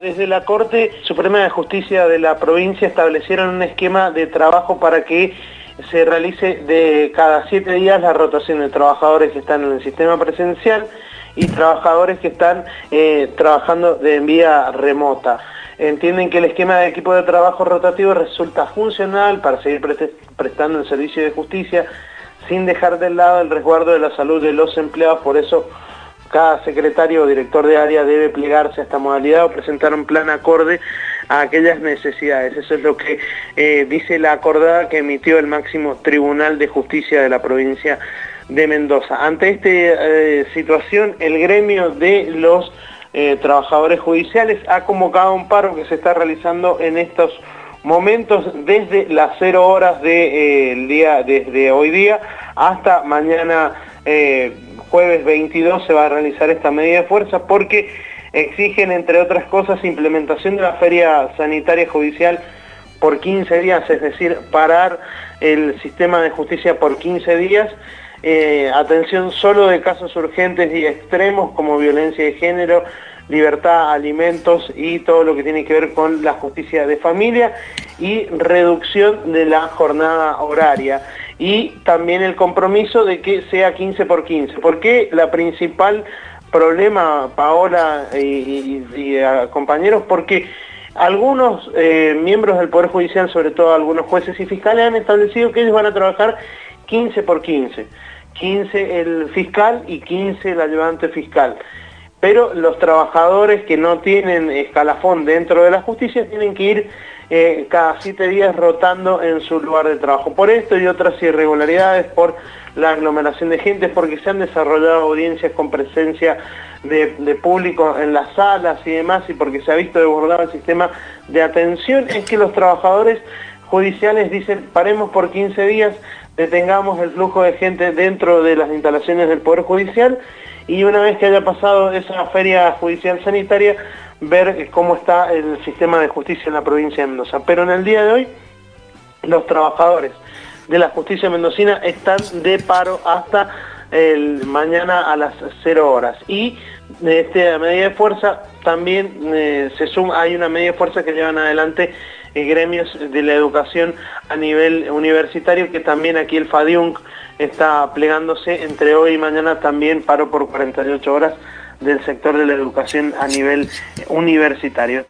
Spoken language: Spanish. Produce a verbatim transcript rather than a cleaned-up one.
Desde la Corte Suprema de Justicia de la provincia establecieron un esquema de trabajo para que se realice de cada siete días la rotación de trabajadores que están en el sistema presencial y trabajadores que están eh, trabajando de vía remota. Entienden que el esquema de equipo de trabajo rotativo resulta funcional para seguir pre prestando el servicio de justicia sin dejar de lado el resguardo de la salud de los empleados. Por eso cada secretario o director de área debe plegarse a esta modalidad o presentar un plan acorde a aquellas necesidades. Eso es lo que eh, dice la acordada que emitió el máximo Tribunal de Justicia de la provincia de Mendoza. Ante esta eh, situación, el gremio de los eh, trabajadores judiciales ha convocado un paro que se está realizando en estos momentos desde las cero horas del de, eh, día, desde hoy día hasta mañana eh, jueves veintidós se va a realizar esta medida de fuerza porque exigen, entre otras cosas, implementación de la feria sanitaria judicial por quince días, es decir, parar el sistema de justicia por quince días, eh, atención solo de casos urgentes y extremos como violencia de género, libertad, alimentos y todo lo que tiene que ver con la justicia de familia y reducción de la jornada horaria. Y también el compromiso de que sea quince por quince. ¿Por qué la principal problema, Paola y, y, y uh, compañeros? Porque algunos eh, miembros del Poder Judicial, sobre todo algunos jueces y fiscales, han establecido que ellos van a trabajar quince por quince. quince el fiscal y quince el ayudante fiscal. Pero los trabajadores que no tienen escalafón dentro de la justicia tienen que ir eh, cada siete días rotando en su lugar de trabajo. Por esto y otras irregularidades, por la aglomeración de gente, porque se han desarrollado audiencias con presencia de, de público en las salas y demás, y porque se ha visto desbordado el sistema de atención, es que los trabajadores judiciales dicen paremos por quince días, detengamos el flujo de gente dentro de las instalaciones del Poder Judicial y una vez que haya pasado esa feria judicial sanitaria, ver cómo está el sistema de justicia en la provincia de Mendoza. Pero en el día de hoy, los trabajadores de la justicia mendocina están de paro hasta el mañana a las cero horas. Y de esta medida de fuerza también eh, se suma, hay una medida de fuerza que llevan adelante eh, gremios de la educación a nivel universitario, que también aquí el FADIUNC está plegándose entre hoy y mañana, también paro por cuarenta y ocho horas del sector de la educación a nivel universitario.